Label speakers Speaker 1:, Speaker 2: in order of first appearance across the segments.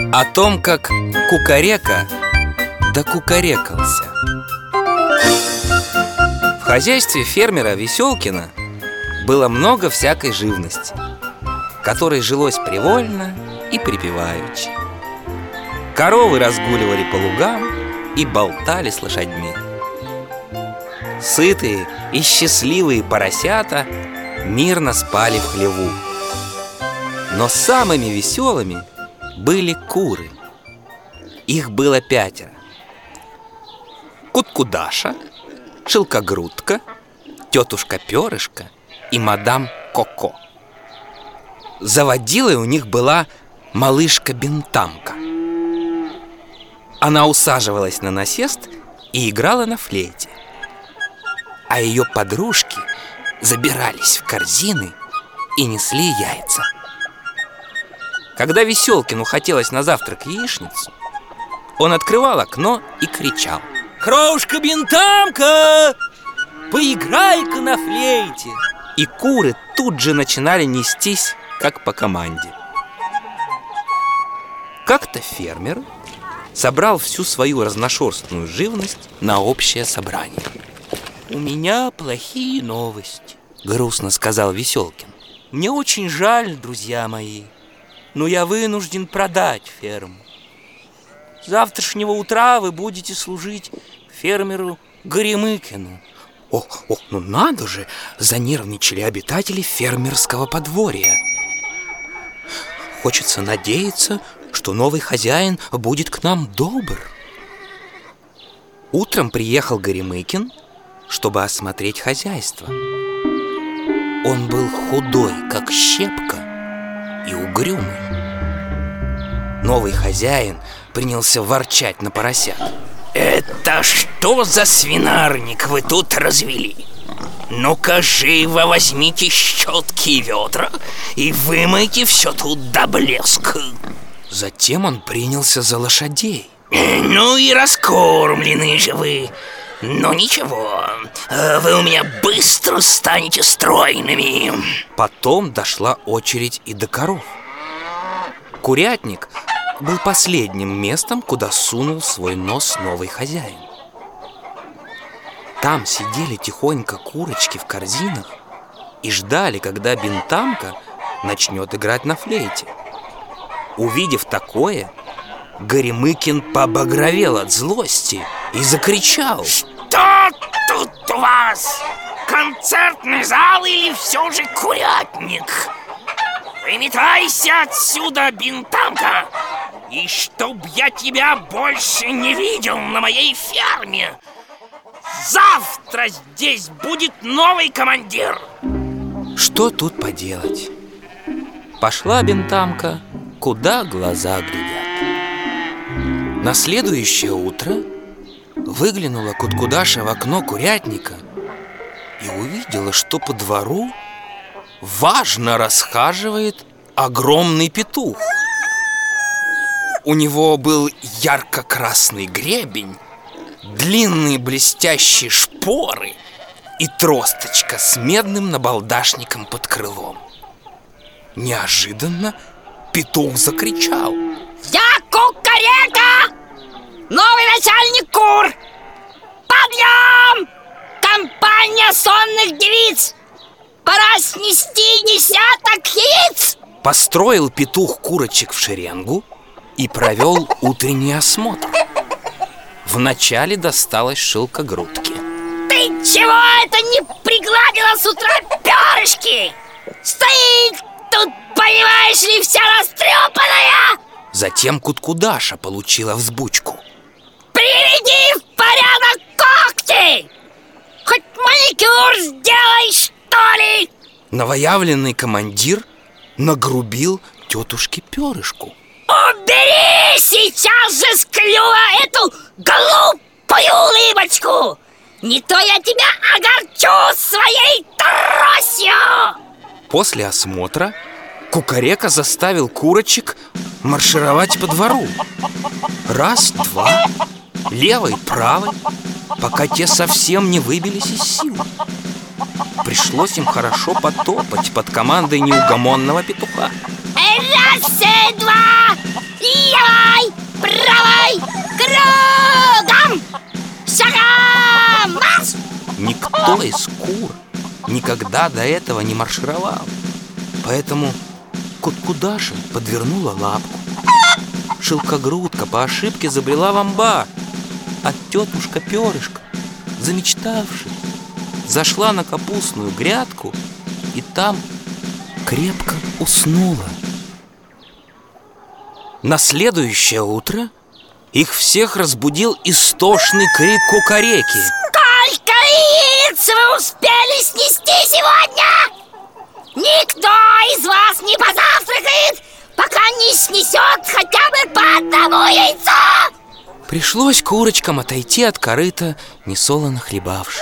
Speaker 1: О том, как кукарека докукарекался. В хозяйстве фермера Веселкина было много всякой живности, которой жилось привольно и припеваючи. Коровы разгуливали по лугам и болтали с лошадьми. Сытые и счастливые поросята мирно спали в хлеву. Но самыми веселыми были куры. Их было 5: Куткудаша, Шелкогрудка, тетушка Перышко и мадам Коко. Заводилой у них была малышка Бентамка. Она усаживалась на насест и играла на флейте, а ее подружки забирались в корзины и несли яйца. Когда Веселкину хотелось на завтрак яичницу, он открывал окно и кричал: «Крошка Бентамка, поиграй-ка на флейте!» И куры тут же начинали нестись, как по команде. Как-то фермер собрал всю свою разношерстную живность на общее собрание. «У меня плохие новости», — грустно сказал Веселкин. «Мне очень жаль, друзья мои, но я вынужден продать ферму. С завтрашнего утра вы будете служить фермеру Горемыкину». Ну надо же, занервничали обитатели фермерского подворья. Хочется надеяться, что новый хозяин будет к нам добр. Утром приехал Горемыкин, чтобы осмотреть хозяйство. Он был худой, как щепка, и угрюмый. Новый хозяин принялся ворчать на поросят. «Это что за свинарник вы тут развели? Ну-ка, живо возьмите щетки и ведра и вымойте все тут до блеска». Затем он принялся за лошадей. «Ну и раскормленные же вы. Но ничего, вы у меня быстро станете стройными». Потом дошла очередь и до коров. Курятник был последним местом, куда сунул свой нос новый хозяин. Там сидели тихонько курочки в корзинах и ждали, когда Бентамка начнет играть на флейте. Увидев такое, Горемыкин побагровел от злости и закричал: «Что тут у вас? Концертный зал или все же курятник? Выметайся отсюда, Бентамка, и чтоб я тебя больше не видел на моей ферме. Завтра здесь будет новый командир». Что тут поделать? Пошла Бентамка, куда глаза глядят. На следующее утро выглянула Куткудаша в окно курятника и увидела, что по двору важно расхаживает огромный петух. У него был ярко-красный гребень, длинные блестящие шпоры и тросточка с медным набалдашником под крылом. Неожиданно петух закричал: «Я кукарека! Новый начальник кур! Подъем! Компания сонных девиц! Пора снести 10 яиц!» Построил петух курочек в шеренгу и провел утренний осмотр. Вначале досталось Шелкогрудке. «Ты чего это не пригладила с утра перышки? Стоит тут, понимаешь ли, вся растрепанная!» Затем Куткудаша получила взбучку. «Приведи в порядок когти! Хоть маникюр сделай, что ли!» Новоявленный командир нагрубил тетушке Перышку. «Убери сейчас же с клюва эту глупую улыбочку! Не то я тебя огорчу своей тросью!» После осмотра кукарека заставил курочек маршировать по двору. Раз, два, левой, правой, пока те совсем не выбились из сил. Пришлось им хорошо потопать под командой неугомонного петуха. Раз, два,
Speaker 2: Левой, правой, кругом, шагом, марш!
Speaker 1: Никто из кур никогда до этого не маршировал. Поэтому Куткудаша подвернула лапку. Шелкогрудка по ошибке забрела в амбар, а тетушка Перышко, замечтавшись, зашла на капустную грядку и там крепко уснула. На следующее утро их всех разбудил истошный крик кукареки.
Speaker 2: Сколько яиц вы успели снести сегодня? Никто из вас не позавтракает, пока не снесет хотя бы по одному яйцу.
Speaker 1: Пришлось курочкам отойти от корыта, несолоно хлебавши.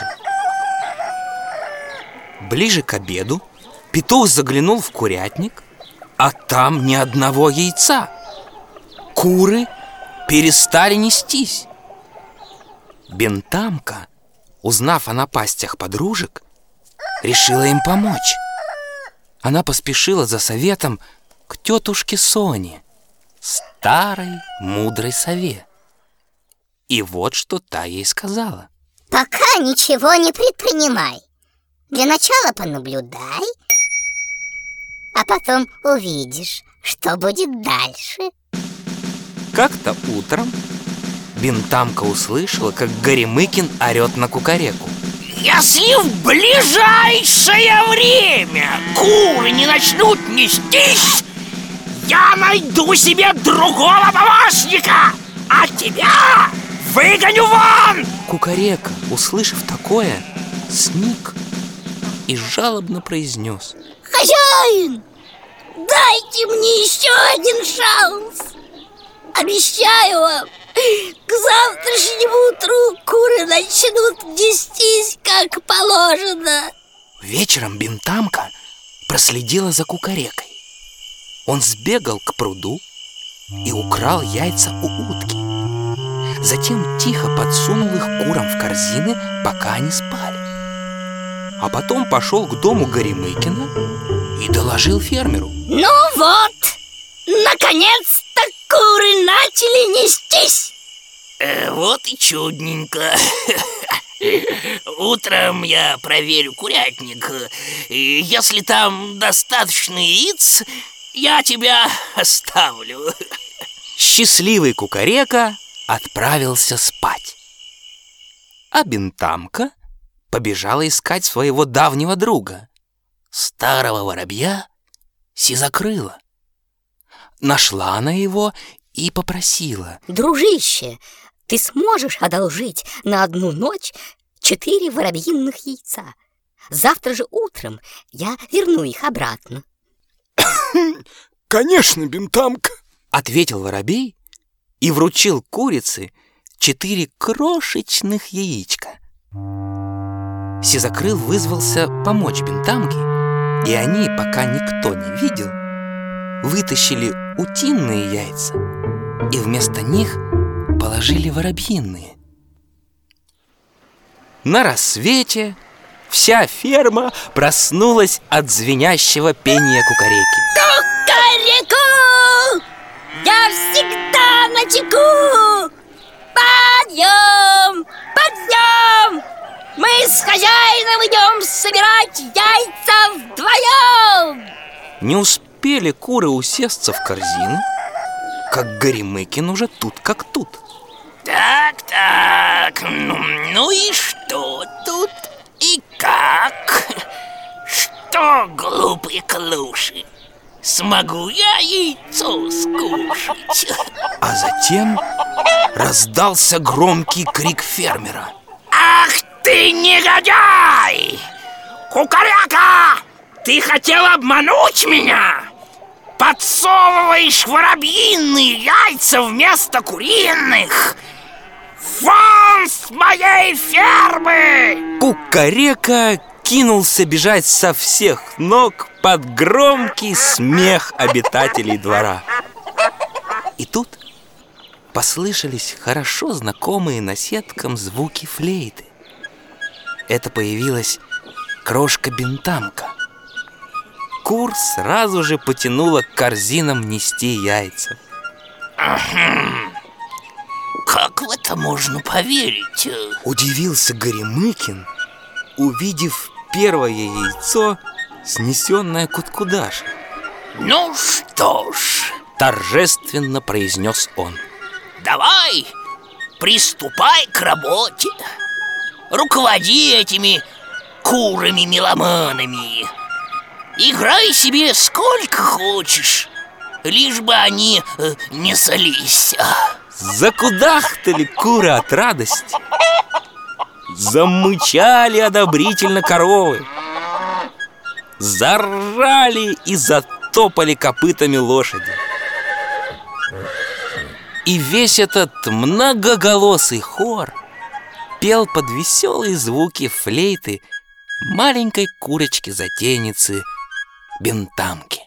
Speaker 1: Ближе к обеду петух заглянул в курятник, а там ни одного яйца. Куры перестали нестись. Бентамка, узнав о напастях подружек, решила им помочь. Она поспешила за советом к тетушке Соне, старой мудрой сове. И вот что та ей сказала.
Speaker 3: Пока ничего не предпринимай. Для начала понаблюдай, а потом увидишь, что будет дальше.
Speaker 1: Как-то утром Бентамка услышала, как Горемыкин орет на кукареку.
Speaker 4: Если в ближайшее время куры не начнут нестись, я найду себе другого помощника, а тебя выгоню вон!
Speaker 1: Кукарека, услышав такое, сник и жалобно произнес:
Speaker 2: Хозяин, дайте мне еще один шанс. Обещаю вам, к завтрашнему утру куры начнут нестись, как положено.
Speaker 1: Вечером Бентамка проследила за кукарекой. Он сбегал к пруду и украл яйца у утки. Затем тихо подсунул их курам в корзины, пока они спали. А потом пошел к дому Горемыкина и доложил фермеру.
Speaker 2: Ну вот, наконец-то куры начали нестись.
Speaker 4: Вот и чудненько. Утром я проверю курятник. И если там достаточно яиц, я тебя оставлю.
Speaker 1: Счастливый кукарека отправился спать. А Бентамка побежала искать своего давнего друга, старого воробья Сизокрыла. Нашла она его и попросила:
Speaker 5: дружище, ты сможешь одолжить на одну ночь 4 воробьиных яйца? Завтра же утром я верну их обратно.
Speaker 6: Конечно, Бентамка,
Speaker 1: ответил воробей и вручил курице 4 крошечных яичка. Сизокрыл вызвался помочь Бентамке, и они, пока никто не видел, вытащили утиные яйца и вместо них положили воробьиные. На рассвете вся ферма проснулась от звенящего пения кукареки.
Speaker 2: Кукареку! Я всегда начеку! Подъем! Подъем! Мы с хозяином идем собирать яйца вдвоем!
Speaker 1: Не успели куры усесться в корзину, как Горемыкин уже тут как тут.
Speaker 4: Так, ну и что тут и как? Что, глупые клуши, смогу я яйцо скушать?
Speaker 1: А затем раздался громкий крик фермера.
Speaker 4: Ах ты негодяй! Кукаряка! Ты хотел обмануть меня? Подсовываешь воробьиные яйца вместо куриных! Вон с моей фермы!
Speaker 1: Кукарека кинулся бежать со всех ног под громкий смех обитателей двора. И тут послышались хорошо знакомые наседкам звуки флейты. Это появилась крошка Бентамка. Кур сразу же потянула к корзинам нести яйца.
Speaker 4: Как в это можно поверить?
Speaker 1: Удивился Горемыкин, увидев первое яйцо, снесенное Куткудашей.
Speaker 4: Ну что ж,
Speaker 1: Торжественно произнес он.
Speaker 4: давай, приступай к работе. Руководи этими курами-меломанами. Играй себе сколько хочешь, лишь бы они не ссались.
Speaker 1: Закудахтали куры от радости. Замычали одобрительно коровы. Заржали и затопали копытами лошади. И весь этот многоголосый хор пел под веселые звуки флейты маленькой курочки-затейницы Бентамки.